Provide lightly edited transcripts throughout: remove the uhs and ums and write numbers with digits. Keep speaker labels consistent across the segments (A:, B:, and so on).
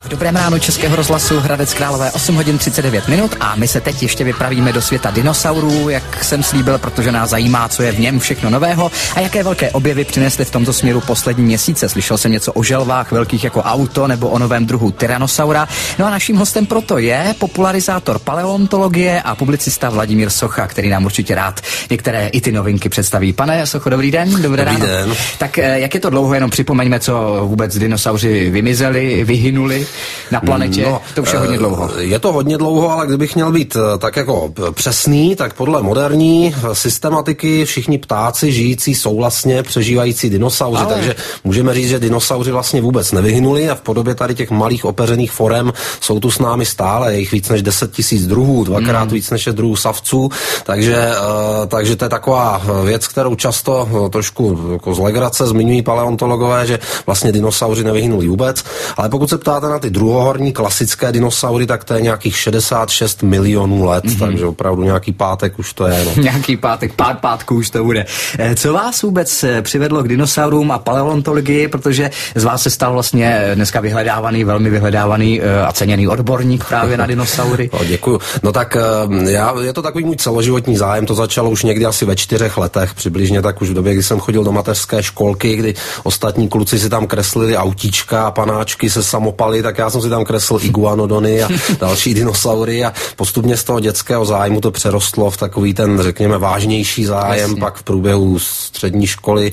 A: Dobré ráno Českého rozhlasu Hradec Králové, 8 hodin 39 minut a my se teď ještě vypravíme do světa dinosaurů, jak jsem slíbil, protože nás zajímá, co je v něm všechno nového a jaké velké objevy přinesly v tomto směru poslední měsíce. Slyšel jsem něco o želvách velkých jako auto nebo o novém druhu Tyrannosaura. No a naším hostem proto je popularizátor paleontologie a publicista Vladimír Socha, který nám určitě rád některé i ty novinky představí. Pane Socho, dobrý den, dobrý ráno.
B: Den.
A: Tak jak je to dlouho, jenom připomeňme, co vůbec dinosauři vymizeli, vyhynuli na planetě, no, to už je hodně dlouho.
B: Je to hodně dlouho, ale kdybych měl být tak jako přesný, tak podle moderní systematiky všichni ptáci žijící jsou vlastně přežívající dinosauři, takže můžeme říct, že dinosauři vlastně vůbec nevyhynuli a v podobě tady těch malých opeřených forem jsou tu s námi stále, je jich víc než 10 000 druhů, dvakrát víc než je druhů savců, takže to je taková věc, kterou často trošku jako z legrace zmiňují paleontologové, že vlastně dinosauři nevyhynuli vůbec, ale pokud se ptáte na ty druhohorní klasické dinosaury, tak to je nějakých 66 milionů let, takže opravdu nějaký pátek už to je. No.
A: Nějaký pátek, pár pátků už to bude. Co vás vůbec přivedlo k dinosaurům a paleontologii, protože z vás se stal vlastně dneska velmi vyhledávaný a ceněný odborník právě na dinosaury?
B: Děkuju. No tak je to takový můj celoživotní zájem, to začalo už někdy asi ve 4 letech, přibližně tak už v době, kdy jsem chodil do mateřské školky, kdy ostatní kluci si tam kreslili autíčka a panáčky se samopaly, tak já jsem si tam kreslil iguanodony a další dinosaury a postupně z toho dětského zájmu to přerostlo v takový ten, řekněme, vážnější zájem, pak v průběhu střední školy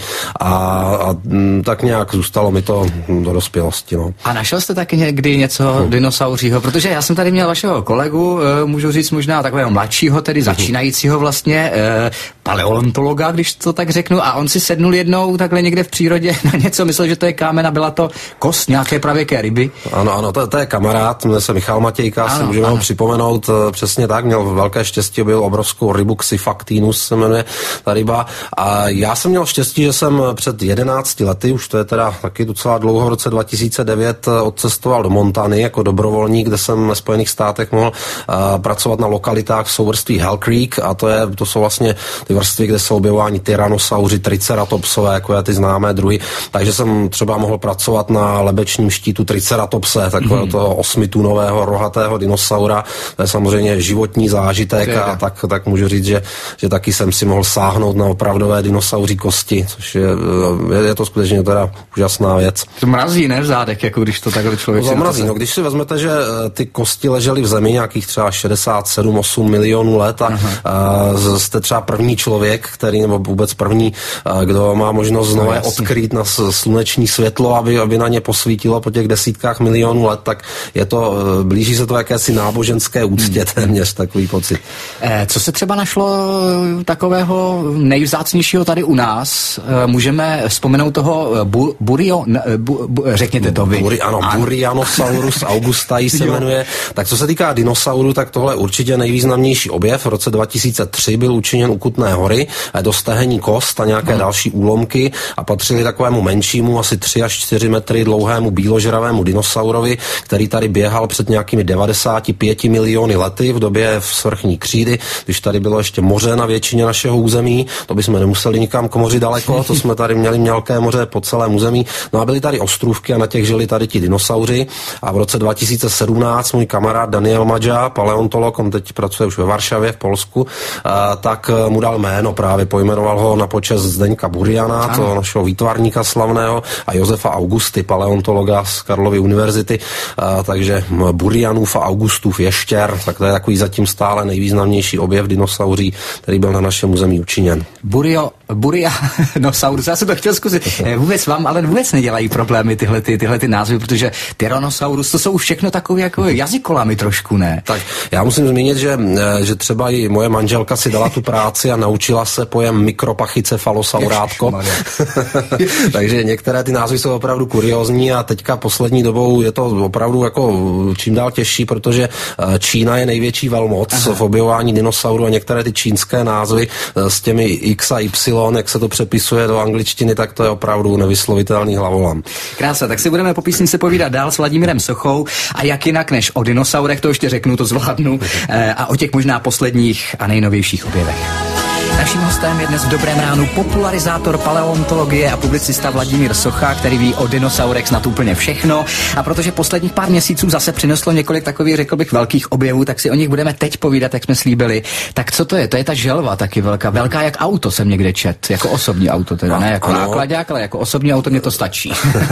B: a tak nějak zůstalo mi to do dospělosti. No.
A: A našel jste taky někdy něco dinosauřího? Protože já jsem tady měl vašeho kolegu, můžu říct možná takového mladšího, tedy začínajícího vlastně paleontologa, když to tak řeknu, a on si sednul jednou takhle někde v přírodě na něco, myslel, že to je kámen a byla to kost nějaké pravěké ryby.
B: Ano, to je kamarád, jmenuje se Michal Matějka, si můžeme ho připomenout přesně tak, měl velké štěstí, byl obrovskou rybu Xifactinus se jmenuje ta ryba a já jsem měl štěstí, že jsem před 11 lety, už to je teda taky docela dlouho, v roce 2009 odcestoval do Montany jako dobrovolník, kde jsem ve Spojených státech mohl pracovat na lokalitách v souvrství Hell Creek a to jsou vlastně ty vrstvy, kde jsou objevováni tyrannosauři, triceratopsové, jako ty známé druhy, takže jsem třeba mohl pracovat na lebečním štítu triceratopse, takového toho 8tunového rohatého dinosaura, to je samozřejmě životní zážitek a tak můžu říct, že taky jsem si mohl sáhnout na opravdové dinosauří kosti, což je to skutečně teda úžasná věc.
A: To mrazí, ne v zádech, jako když to takhle člověk si
B: mrazí, no, když si vezmete, že ty kosti ležely v zemi nějakých třeba 67-8 milionů let a jste třeba první člověk, který, nebo vůbec první, kdo má možnost znovu odkrýt na sluneční světlo, aby na ně posvítilo po těch desítkách milionů let, tak je to, blíží se to jakési náboženské úctě téměř, takový pocit.
A: Co se třeba našlo takového nejvzácnějšího tady u nás? Můžeme vzpomenout toho řekněte to vy.
B: Burianosaurus augustae se jmenuje. Tak co se týká dinosaurů, tak tohle je určitě nejvýznamnější objev. V roce 2003 byl učiněn u Kutné Hory, do stehení kost a nějaké další úlomky a patřili takovému menšímu, asi 3 až 4 metry dlouhému bíložravému dinosaurovi, který tady běhal před nějakými 95 miliony lety v době svrchní křídy, když tady bylo ještě moře na většině našeho území, to bychom nemuseli nikam k moři daleko, to jsme tady měli mělké moře po celém území. No a byly tady ostrůvky a na těch žili tady ti dinosauři a v roce 2017 můj kamarád Daniel Madža, paleontolog, on teď pracuje už ve Varšavě v Polsku, tak mu dal jméno, právě pojmenoval ho na počest Zdeňka Buriana, to našeho výtvarníka slavného, a Josefa Augusty, paleontologa z Karlovy univerzity, takže Burianův a Augustův ještěr, tak to je takový zatím stále nejvýznamnější objev dinosauří, který byl na našem území učiněn.
A: Burianosaurus, já jsem to chtěl zkusit. Vůbec vám ale vůbec nedělají problémy tyhle ty názvy, protože Tyrannosaurus, to jsou všechno takové jako jazykolamy trošku, ne?
B: Tak já musím zmínit, že třeba i moje manželka si dala tu práci a naučila se pojem mikropachycephalosaurátko. Takže některé ty názvy jsou opravdu kuriózní a teďka poslední dobou je to opravdu jako čím dál těžší, protože Čína je největší velmoc v objevování dinosaurů a některé ty čínské názvy s těmi X a Y, jak se to přepisuje do angličtiny, tak to je opravdu nevyslovitelný hlavolam.
A: Krása, tak si budeme po písnici povídat dál s Vladimírem Sochou a jak jinak než o dinosaurech, to ještě řeknu, to zvládnu, a o těch možná posledních a nejnovějších objevech. Naším hostem je dnes v Dobrém ránu popularizátor paleontologie a publicista Vladimír Socha, který ví o dinosaurech snad úplně všechno. A protože posledních pár měsíců zase přineslo několik takových, řekl bych, velkých objevů, tak si o nich budeme teď povídat, jak jsme slíbili. Tak co to je? To je ta želva taky velká jak auto, jsem někde čet. Jako osobní auto teda, ne jako nákladák, ale jako osobní auto mě to stačí.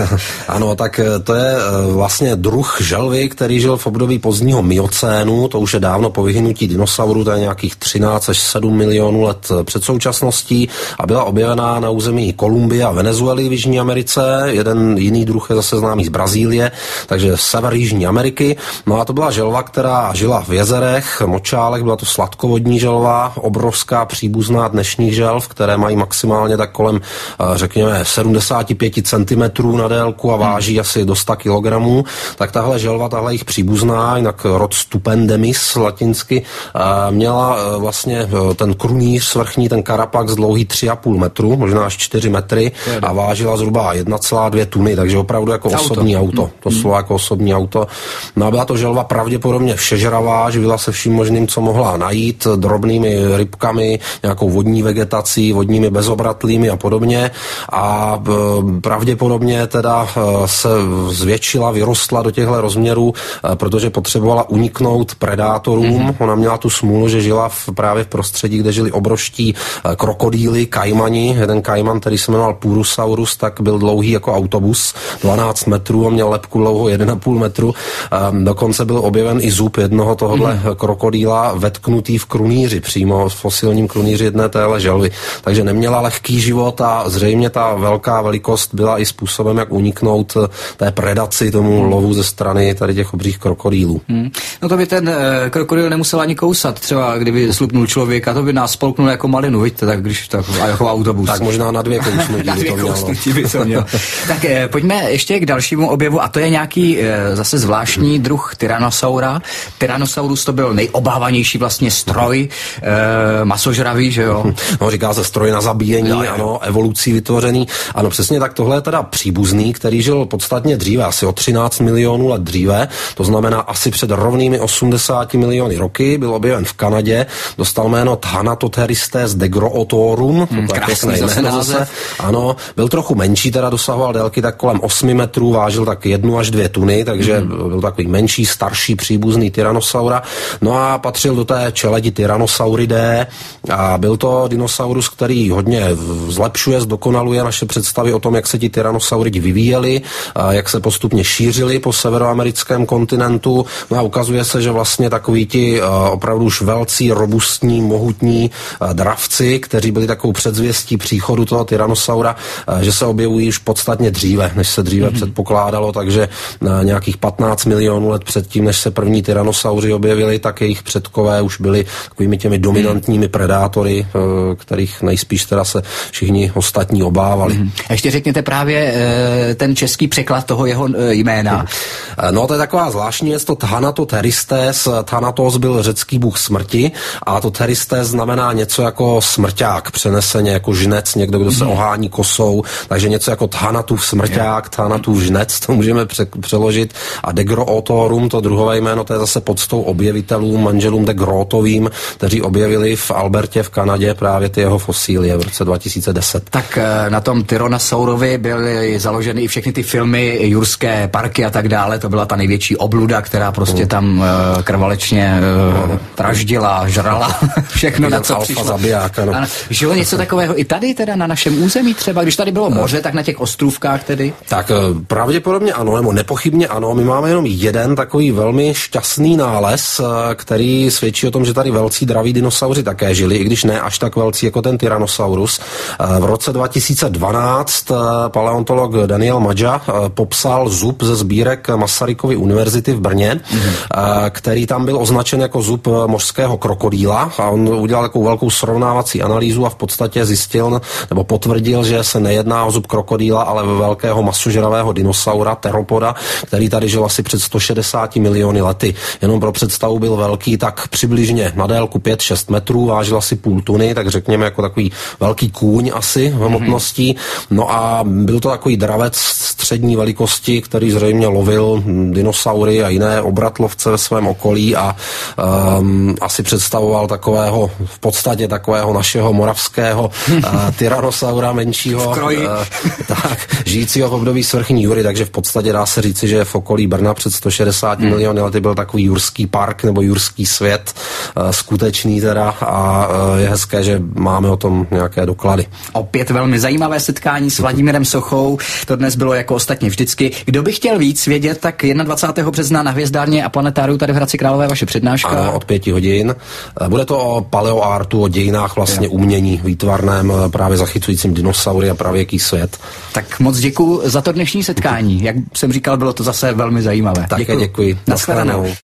B: Ano, tak to je vlastně druh želvy, který žil v období pozdního miocénu, to už je dávno po vyhynutí dinosaurů, to je nějakých 13 až 7 milionů let před současností a byla objevená na území Kolumbie a Venezuely v Jižní Americe. Jeden jiný druh je zase známý z Brazílie, takže sever Jižní Ameriky. No a to byla želva, která žila v jezerech, močálech, byla to sladkovodní želva, obrovská příbuzná dnešních želv, které mají maximálně tak kolem, řekněme, 75 cm na délku a váží asi do 100 kg. Tak tahle želva, tahle jich příbuzná, jinak rod Stupendemis latinsky, měla vlastně ten krunýř svrchní, ten karapax dlouhý 3,5 metru, možná až 4 metry a vážila zhruba 1,2 tuny, takže opravdu jako osobní auto. To slovo jako osobní auto. No a byla to želva pravděpodobně všežravá, živila se vším možným, co mohla najít, drobnými rybkami, nějakou vodní vegetací, vodními bezobratlými a podobně. A pravděpodobně teda se zvětšila, vyrostla do těchto rozměrů, protože potřebovala uniknout predátorům. Ona měla tu smůlu, že žila právě v prostředí, kde žili obrovští krokodýly, kajmani. Jeden kajman, který se jmenoval Purusaurus, tak byl dlouhý jako autobus, 12 metrů a měl lebku dlouhou 1,5 metru. Dokonce byl objeven i zub jednoho tohohle krokodýla vetknutý v krunýři, přímo v fosilním krunýři jedné téhle želvy. Takže neměla lehký život a zřejmě ta velká velikost byla i způsobem, jak uniknout té predaci, tomu lovu ze strany tady těch obřích krokodýlů.
A: No to by ten krokodýl nemusel ani kousat, třeba kdyby slupnul člověka, to by nás spolknul jako malinu, vidíte, tak když tak jako autobus.
B: Tak možná na 2 kousnutí
A: by to mělo. Tak pojďme ještě k dalšímu objevu a to je nějaký zase zvláštní druh Tyrannosaura. Tyrannosaurus to byl nejobávanější vlastně stroj, masožravý, že jo?
B: No, říká se stroj na zabíjení, ano, evolucí vytvořený. Ano, přesně tak, tohle je teda příbuzný, který žil podstatně dříve, asi o 13 milionů let dříve, to znamená asi před rovnými 80 miliony roky, byl objeven v Kanadě, dostal jméno Thanatotheristes degrootorum,
A: krásný zase.
B: Ano, byl trochu menší, teda dosahoval délky tak kolem 8 metrů, vážil tak 1 až 2 tuny, takže byl takový menší, starší příbuzný tyrannosaura. No a patřil do té čeledi Tyrannosauridae a byl to dinosaurus, který hodně zlepšuje, zdokonaluje naše představy o tom, jak se ti tyrannosauridi vyvíjeli, jak se postupně šířili po severoamerickém kontinentu. No a ukazuje se, že vlastně takoví ti opravdu už velcí, robustní, mohutní dravci, kteří byli takovou předzvěstí příchodu toho tyrannosaura, že se objevují už podstatně dříve, než se dříve předpokládalo, takže nějakých 15 milionů let předtím, než se první tyrannosauři objevili, tak jejich předkové už byli takovými těmi dominantními predátory, kterých nejspíš teda se všichni ostatní obávali.
A: Ještě řekněte právě ten český překlad toho jeho jména.
B: No to je taková zvláštní věc, to Thanatotheristes. Thanatos byl řecký bůh smrti a to Theristes znamená něco jako smrťák, přeneseně jako žnec, někdo, kdo se ohání kosou, takže něco jako Thanatův smrťák, Thanatův žnec, to můžeme přeložit. A degrootorum, to druhové jméno, to je zase podstou objevitelům, manželům de Grootovým, kteří objevili v Albertě v Kanadě právě ty jeho fosílie v roce 2010.
A: Tak na tom Tyrannosaurovi byly založeny i všechny ty filmy, jurské parky a tak dále, to byla ta největší obluda, která prostě tam krvalečně vraždila, žrala, všechno na co přišlo.
B: Zabiják, ano.
A: Žilo něco takového i tady teda na našem území třeba, když tady bylo moře, tak na těch ostrůvkách tedy?
B: Tak pravděpodobně ano, nebo nepochybně ano. My máme jenom jeden takový velmi šťastný nález, který svědčí o tom, že tady velcí draví dinosauři také žili, i když ne až tak velcí jako ten Tyrannosaurus. V roce 2012 paleontolog Daniel Madža popsal zub ze sbírek Masarykovy univerzity v Brně, který tam byl označen jako zub mořského krokodýla a on udělal takovou velkou srovnávací analýzu a v podstatě zjistil nebo potvrdil, že se nejedná o zub krokodýla, ale velkého masožravého dinosaura, teropoda, který tady žil asi před 160 miliony lety. Jenom pro představu byl velký tak přibližně na délku 5-6 metrů, vážil asi půl tuny, tak řekněme jako takový velký kůň asi hmotností. No a byl to takový dravec střední velikosti, který zřejmě lovil dinosaury a jiné obratlovce ve svém okolí a asi představoval takového v podstatě takového našeho moravského tyranosaura menšího, tak, žijícího v období svrchní jury, takže v podstatě dá se říci, že v okolí Brna před 160 miliony lety byl takový jurský park nebo jurský svět, skutečný teda, a je hezké, že máme o tom nějaké doklady.
A: Opět velmi zajímavé setkání s Vladimírem Sochou, to dnes bylo jako ostatně vždycky. Kdo by chtěl víc vědět, tak 21. března na Hvězdárně a Planetáriu tady v Hradci Králové vaše přednáška.
B: Ano, od 5 hodin. Bude to o paleoartu, o dějinách vlastně umění výtvarném, právě zachycujícím dinosaury a pravěký svět.
A: Tak moc děkuju za to dnešní setkání. Jak jsem říkal, bylo to zase velmi zajímavé.
B: Také děkuji.
A: Nashledanou.